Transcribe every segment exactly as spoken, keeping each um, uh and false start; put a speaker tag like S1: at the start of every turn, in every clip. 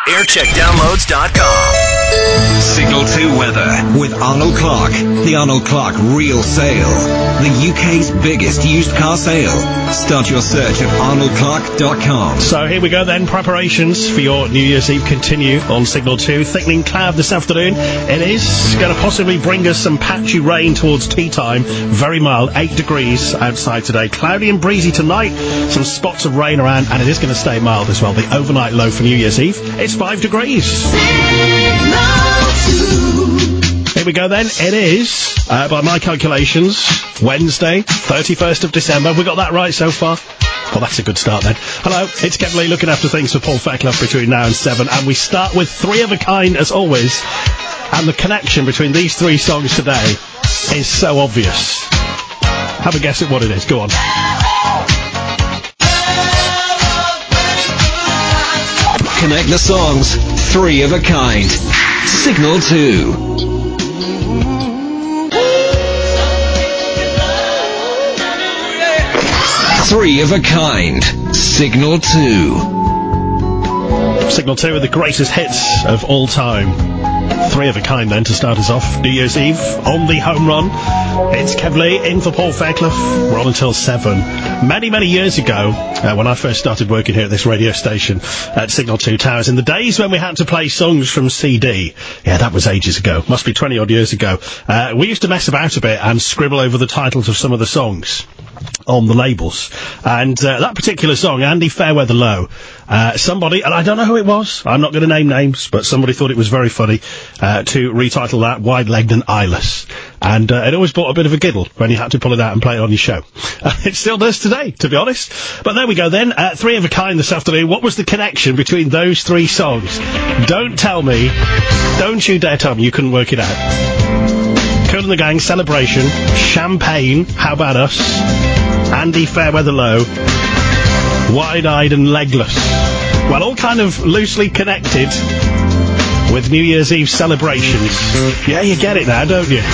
S1: aircheck downloads dot com.
S2: Signal two weather with Arnold Clark. The Arnold Clark Real Sale. The U K's biggest used car sale. Start your search at arnold clark dot com.
S3: So here we go then. Preparations for your New Year's Eve continue on Signal two. Thickening cloud this afternoon. It is going to possibly bring us some patchy rain towards tea time. Very mild. eight degrees outside today. Cloudy and breezy tonight. Some spots of rain around, and it is going to stay mild as well. The overnight low for New Year's Eve, it's five degrees. Here we go then. It is, uh, by my calculations, Wednesday, thirty-first of December. We got that right so far? Well, that's a good start then. Hello, it's Kev Lee looking after things for Paul Fairclough between now and seven. And we start with Three of a Kind, as always. And the connection between these three songs today is so obvious. Have a guess at what it is. Go on.
S2: Connect the songs. Three of a Kind. Signal two. Three of a Kind. Signal two.
S3: Signal two with the greatest hits of all time. Three of a Kind then to start us off. New Year's Eve on the home run. It's Kev Lee in for Paul Fairclough. We're on until seven. Many, many years ago, uh, when I first started working here at this radio station at Signal two Towers, in the days when we had to play songs from C D, yeah, that was ages ago, must be twenty odd years ago, uh, we used to mess about a bit and scribble over the titles of some of the songs on the labels. And uh, that particular song, Andy Fairweather Low, uh, somebody, and I don't know who it was, I'm not going to name names, but somebody thought it was very funny uh, to retitle that Wide-Legged and Eyeless. And uh, it always brought a bit of a giggle when you had to pull it out and play it on your show. Uh, it still does today, to be honest. But there we go then. Uh, Three of a Kind this afternoon. What was the connection between those three songs? Don't tell me, don't you dare tell me you couldn't work it out. Kool and the Gang, Celebration, Champagne, How About Us, Andy Fairweather Low, Wide-Eyed and Legless. Well, all kind of loosely connected with New Year's Eve celebrations. Yeah, you get it now, don't you?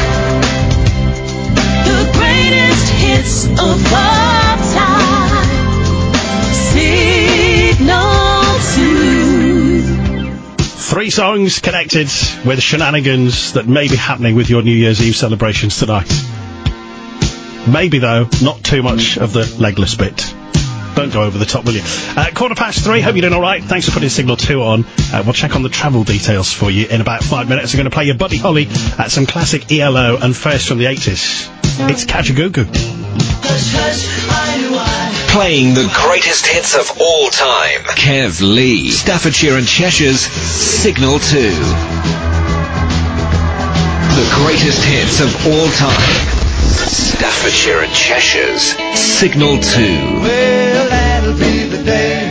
S4: The greatest hits of all time. Signal two.
S3: Three songs connected with shenanigans that may be happening with your New Year's Eve celebrations tonight. Maybe, though, not too much of the legless bit. Don't go over the top, will you? Uh, quarter past three, hope you're doing all right. Thanks for putting Signal two on. Uh, we'll check on the travel details for you in about five minutes. We're going to play your Buddy Holly at some classic E L O and first from the eighties. It's Kajagoogoo.
S2: Playing the greatest hits of all time. Kev Lee. Staffordshire and Cheshire's Signal two. The greatest hits of all time. Staffordshire and Cheshire's Signal two.
S5: Well, that'll be the day.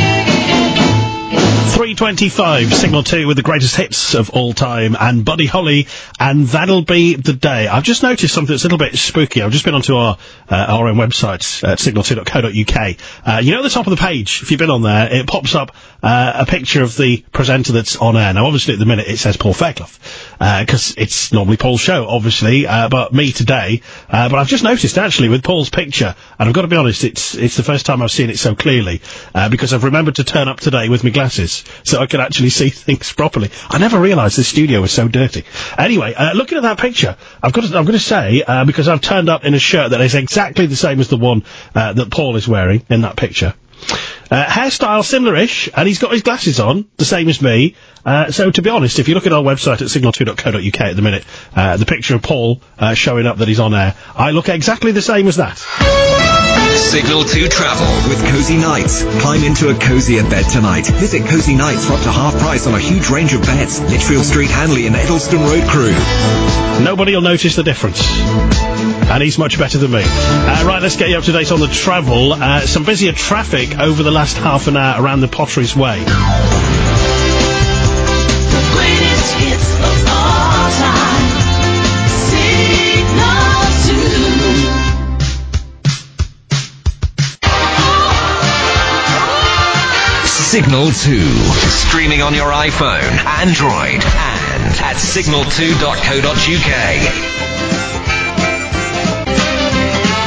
S3: three twenty-five, Signal two with the greatest hits of all time, and Buddy Holly, and that'll be the day. I've just noticed something that's a little bit spooky. I've just been onto our uh, our own website at signal two dot co dot uk. Uh, you know, at the top of the page, if you've been on there, it pops up uh, a picture of the presenter that's on air. Now, obviously, at the minute, it says Paul Fairclough, because uh, it's normally Paul's show, obviously, uh, but me today. Uh, but I've just noticed, actually, with Paul's picture, and I've got to be honest, it's it's the first time I've seen it so clearly, uh, because I've remembered to turn up today with my glasses, so I can actually see things properly. I never realised the studio was so dirty. Anyway, uh, looking at that picture, I've got to, I'm going to say, uh, because I've turned up in a shirt that is exactly the same as the one uh, that Paul is wearing in that picture. Uh, hairstyle similar-ish, and he's got his glasses on, the same as me. Uh, so, to be honest, if you look at our website at signal two dot co dot uk at the minute, uh, the picture of Paul uh, showing up that he's on air, I look exactly the same as that.
S2: Signal two travel with Cozy Nights. Climb into a cozier bed tonight. Visit Cozy Nights for up to half price on a huge range of beds. Litchfield Street, Hanley and Edleston Road Crew.
S3: Nobody will notice the difference. And he's much better than me. Uh, right, let's get you up to date on the travel. Uh, some busier traffic over the last half an hour around the Potteries Way.
S4: The greatest hits of all time. Signal two.
S2: Signal two. Streaming on your iPhone, Android, and at signal two dot co dot uk.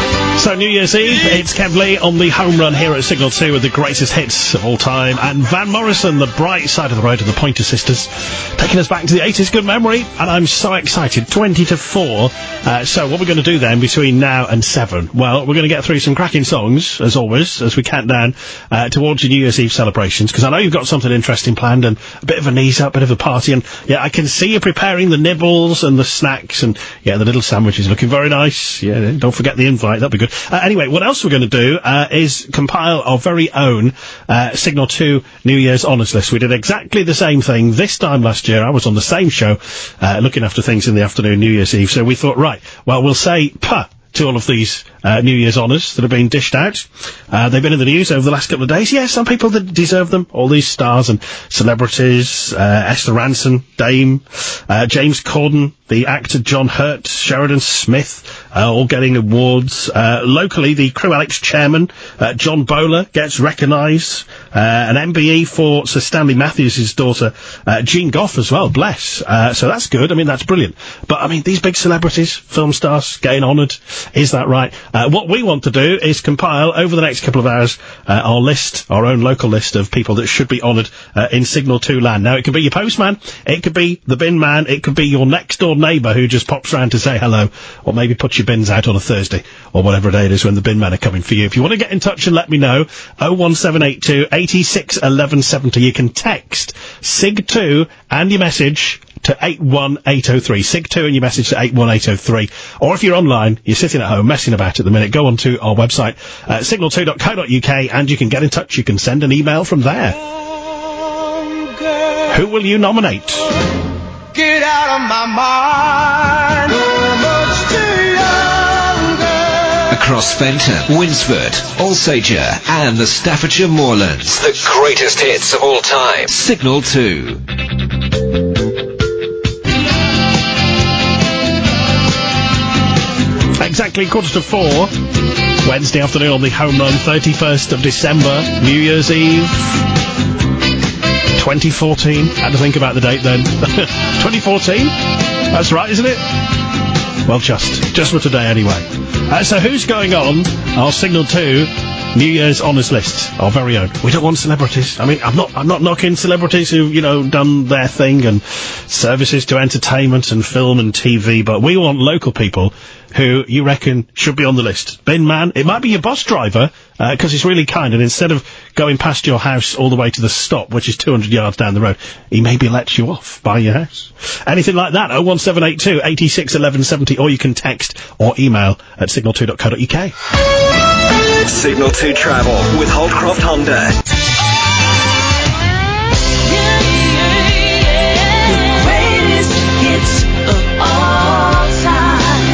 S3: So, New Year's Eve, it's Kev Lee on the home run here at Signal two with the greatest hits of all time, and Van Morrison, the bright side of the road of the Pointer Sisters, taking us back to the eighties. Good memory, and I'm so excited. twenty to four. Uh, so, what we're going to do then between now and seven? Well, we're going to get through some cracking songs, as always, as we count down uh, towards your New Year's Eve celebrations, because I know you've got something interesting planned, and a bit of a knees up, bit of a party, and yeah, I can see you preparing the nibbles and the snacks, and yeah, the little sandwiches looking very nice. Yeah, don't forget the invite, that'll be good. Uh, anyway, what else we're going to do uh, is compile our very own uh, Signal two New Year's Honours List. We did exactly the same thing this time last year. I was on the same show, uh, looking after things in the afternoon, New Year's Eve, so we thought, right, well, we'll say puh to all of these uh, New Year's honours that have been dished out. Uh, they've been in the news over the last couple of days. Yes, some people that deserve them. All these stars and celebrities, uh, Esther Ranson, Dame, uh, James Corden, the actor John Hurt, Sheridan Smith, uh, all getting awards. Uh, locally, the Crew Alex chairman, uh, John Bowler, gets recognised. Uh, an M B E for Sir Stanley Matthews' daughter, uh, Jean Goff as well, bless. Uh, so that's good. I mean, that's brilliant. But, I mean, these big celebrities, film stars, getting honoured. Is that right? Uh, what we want to do is compile, over the next couple of hours, uh, our list, our own local list of people that should be honoured uh, in Signal two land. Now, it could be your postman, it could be the bin man, it could be your next-door neighbour who just pops round to say hello, or maybe puts your bins out on a Thursday, or whatever day it is when the bin men are coming for you. If you want to get in touch and let me know, oh one seven eight two, eight six, one one seven zero. You can text sig two and your message to eight one eight oh three. sig two and your message to eight one eight oh three. Or if you're online, you're sitting at home messing about at the minute, go on to our website, uh, signal two dot co dot uk, and you can get in touch. You can send an email from there.
S5: Oh, girl,
S3: Who will you nominate?
S5: get out of my mind. You're much too young, girl.
S2: Across Fenton, Winsford, Alsager, and the Staffordshire Moorlands. The greatest hits of all time. Signal two.
S3: Exactly quarter to four, Wednesday afternoon on the home run, thirty-first of December, New Year's Eve, twenty fourteen. Had to think about the date then. twenty fourteen? That's right, isn't it? Well, just. Just for today, anyway. Uh, so who's going on our Signal two New Year's Honours List? Our very own. We don't want celebrities. I mean, I'm not, I'm not knocking celebrities who've, you know, done their thing and services to entertainment and film and T V, but we want local people who you reckon should be on the list. Bin man, it might be your bus driver, uh 'cause he's really kind, and instead of going past your house all the way to the stop, which is two hundred yards down the road, he maybe lets you off by your house. Anything like that, oh one seven eight two, eight six, one one seven zero, or you can text or email at signal two dot co dot uk.
S1: Signal two travel with Holdcroft Honda.
S4: Greatest hits of all time.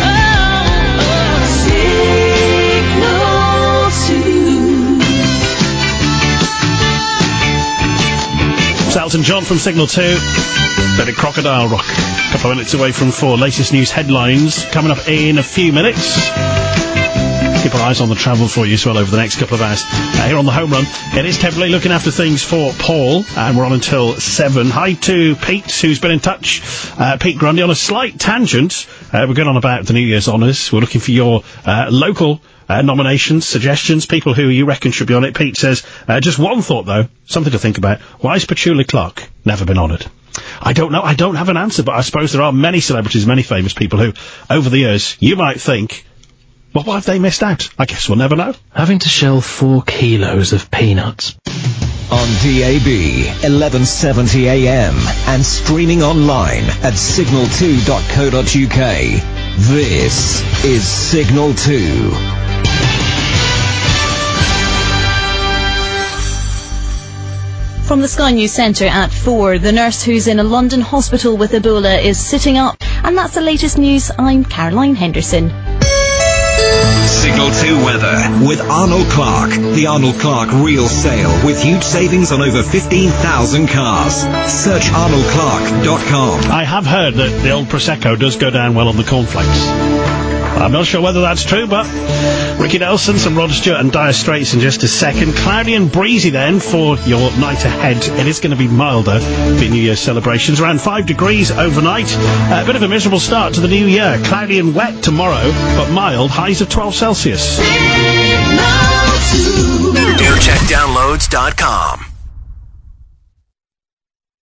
S4: Signal two.
S3: It's Elton John from Signal two. Bit of Crocodile Rock. A couple of minutes away from four. Latest news headlines coming up in a few minutes. Keep our eyes on the travel for you as well over the next couple of hours. Uh, here on the home run, it is Kev Lee looking after things for Paul, and we're on until seven. Hi to Pete, who's been in touch. Uh, Pete Grundy on a slight tangent. Uh, we're going on about the New Year's Honours. We're looking for your uh, local uh, nominations, suggestions, people who you reckon should be on it. Pete says, uh, just one thought though, something to think about. Why has Petula Clark never been honoured? I don't know. I don't have an answer, but I suppose there are many celebrities, many famous people who, over the years, you might think, well, why have they missed out? I guess we'll never know.
S6: Having to shell four kilos of peanuts.
S2: On D A B, eleven seventy A M, and streaming online at signal two dot co dot uk. This is Signal two.
S7: From the Sky News Centre at four, the nurse who's in a London hospital with Ebola is sitting up. And that's the latest news. I'm Caroline Henderson.
S2: Signal two weather with Arnold Clark. The Arnold Clark Real Sale with huge savings on over fifteen thousand cars. Search arnold clark dot com.
S3: I have heard that the old Prosecco does go down well on the cornflakes. I'm not sure whether that's true, but Ricky Nelson, some Rod Stewart and Dire Straits in just a second. Cloudy and breezy then for your night ahead. It is going to be milder for New Year's celebrations. Around five degrees overnight. A bit of a miserable start to the new year. Cloudy and wet tomorrow, but mild. Highs of twelve Celsius.
S1: air check downloads dot com